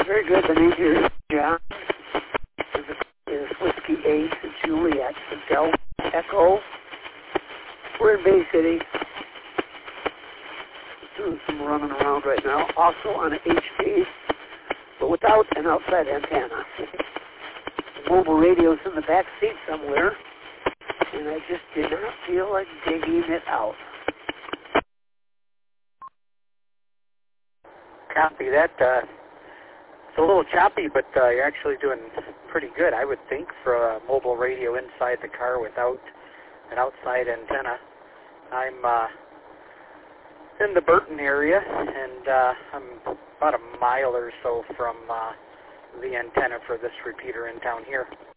Very good. The name here is John. Is Whiskey 8, Juliet, Delta Echo. We're in Bay City. Doing some running around right now. Also on an HP, but without an outside antenna. The mobile radio's in the back seat somewhere, and I just did not feel like digging it out. Copy that. It's a little choppy, but you're actually doing pretty good, I would think, for a mobile radio inside the car without an outside antenna. I'm in the Burton area, and I'm about a mile or so from the antenna for this repeater in town here.